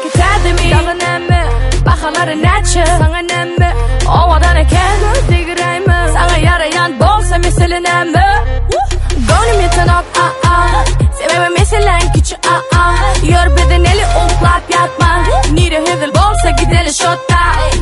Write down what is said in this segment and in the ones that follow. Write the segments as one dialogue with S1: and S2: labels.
S1: ketadi mi? Dağınamı, bakaları neçe? Sana nemi? Ovadan eken digireymi? Sana yarayan bolsa meselenemi? Gönlüm yetenek Sebebe meselen küçü Yor bedeneli uklap yatma Nire hızıl bolsa gideli şotta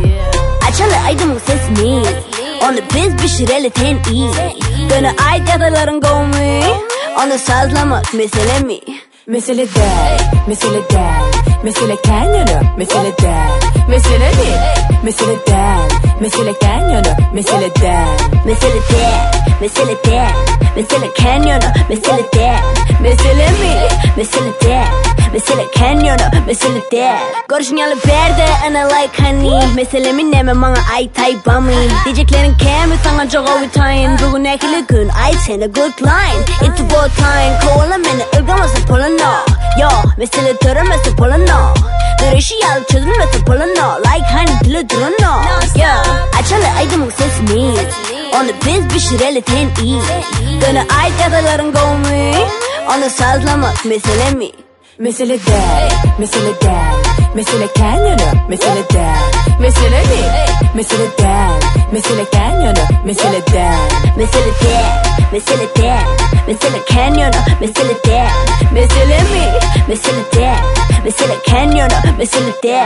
S2: Açalı aydımın sesini Onu biz pişireli ten iyi Gönü ait yadaların gomi Onu sazlamak mesele mi?
S1: Mesele değil, mesele değil Mesele kenyonu, mesele değil Mesele mi? Mesele değil Mesele kenyonu, mesele değil
S2: Mesele değil, mesele değil Mesele kenyonu, mesele değil Mesele mi? Mesele değil Mesele kenyonu, mesele değil Görüşün yalı berde ana like honey Meselemin neme bana ait taybami Diyeceklerin kemi sana çok ovutayın Bugün ekili gün ait sene good line It's about time Kovala beni ılgaması polano Yo, mesele töremesi polano Dörüşü yalı çözülmesi polano Like honey dili durano Yo, açalı aydımın sesini Onu biz pişireli ten iyi Gönü ait yadaların gomi Onu sazlamak mesele mi?
S1: Mesele değil, mesele değil Mesele kenyonu, mesele değil Mesele mi? Mesele değil Mesele kenyonu, mesele değil
S2: Mesele değil, mesele değil Mesele kenyonu, mesele değil Mesele mi? Mesele değil Mesele kenyonu, mesele değil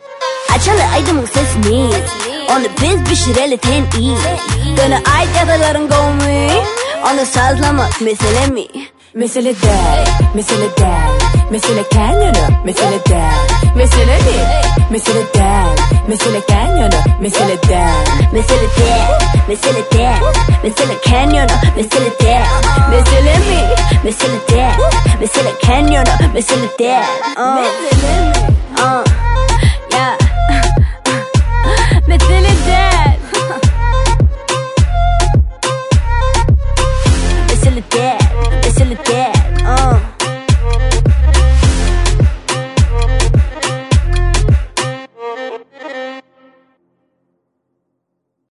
S2: Açalı aydımın sesini Onu biz pişireli ten iyi Gönü ait yadaların gomi Onu sazlamak mesele mi?
S1: Mesele değil, mesele değil Mesele kenyonu, mesele değil Mesele mi? Mesele değil Mesele kenyonu, mesele değil
S2: Mesele değil, mesele değil Mesele kenyonu, mesele değil Mesele mi? Mesele değil Mesele kenyonu, mesele değil Mesele mi?